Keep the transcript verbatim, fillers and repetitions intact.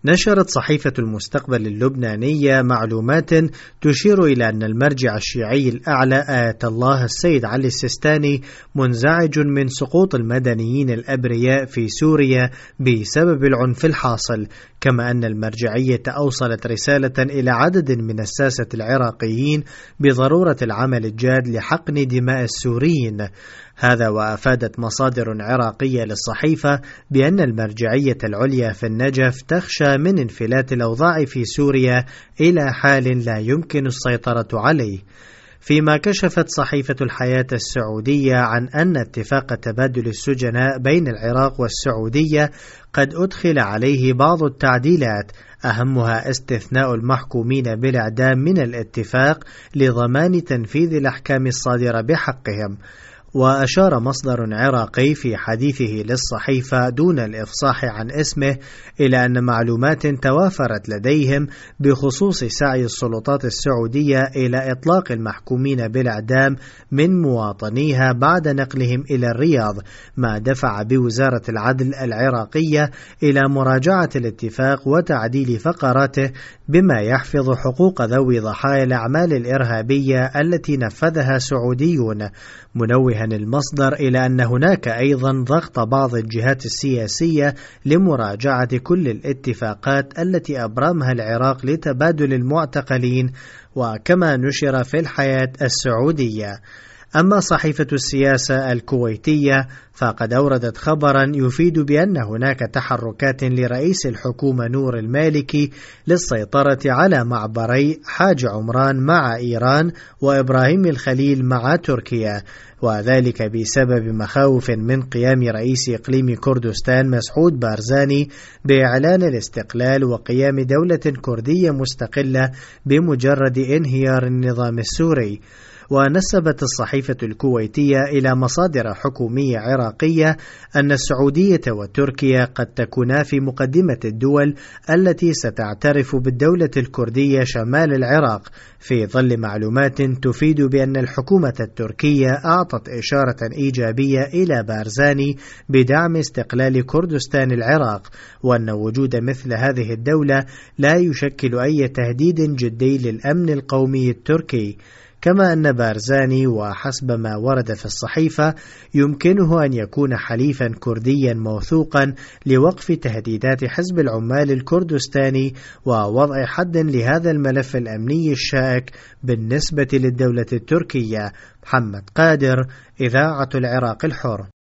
نشرت صحيفة المستقبل اللبنانية معلومات تشير إلى أن المرجع الشيعي الأعلى آية الله السيد علي السيستاني منزعج من سقوط المدنيين الأبرياء في سوريا بسبب العنف الحاصل، كما أن المرجعية أوصلت رسالة إلى عدد من الساسة العراقيين بضرورة العمل الجاد لحقن دماء السوريين. هذا وأفادت مصادر عراقية للصحيفة بأن المرجعية العليا في النجف تخشى من انفلات الأوضاع في سوريا إلى حال لا يمكن السيطرة عليه. فيما كشفت صحيفة الحياة السعودية عن أن اتفاق تبادل السجناء بين العراق والسعودية قد أدخل عليه بعض التعديلات، أهمها استثناء المحكومين بالإعدام من الاتفاق لضمان تنفيذ الأحكام الصادرة بحقهم. وأشار مصدر عراقي في حديثه للصحيفة دون الإفصاح عن اسمه إلى أن معلومات توافرت لديهم بخصوص سعي السلطات السعودية إلى إطلاق المحكومين بالإعدام من مواطنيها بعد نقلهم إلى الرياض، ما دفع بوزارة العدل العراقية إلى مراجعة الاتفاق وتعديل فقراته بما يحفظ حقوق ذوي ضحايا الأعمال الإرهابية التي نفذها سعوديون، منوها المصدر إلى أن هناك أيضا ضغط بعض الجهات السياسية لمراجعة كل الاتفاقات التي أبرمها العراق لتبادل المعتقلين، وكما نشر في الحياة السعودية. أما صحيفة السياسة الكويتية فقد أوردت خبرا يفيد بأن هناك تحركات لرئيس الحكومة نور المالكي للسيطرة على معبري حاج عمران مع إيران وإبراهيم الخليل مع تركيا، وذلك بسبب مخاوف من قيام رئيس إقليم كردستان مسعود بارزاني بإعلان الاستقلال وقيام دولة كردية مستقلة بمجرد انهيار النظام السوري. ونسبت الصحيفة الكويتية إلى مصادر حكومية عراقية أن السعودية وتركيا قد تكونا في مقدمة الدول التي ستعترف بالدولة الكردية شمال العراق، في ظل معلومات تفيد بأن الحكومة التركية أعطت إشارة إيجابية إلى بارزاني بدعم استقلال كردستان العراق، وأن وجود مثل هذه الدولة لا يشكل أي تهديد جدي للأمن القومي التركي. كما أن بارزاني وحسب ما ورد في الصحيفة يمكنه أن يكون حليفا كرديا موثوقا لوقف تهديدات حزب العمال الكردستاني ووضع حد لهذا الملف الأمني الشائك بالنسبة للدولة التركية. محمد قادر، إذاعة العراق الحر.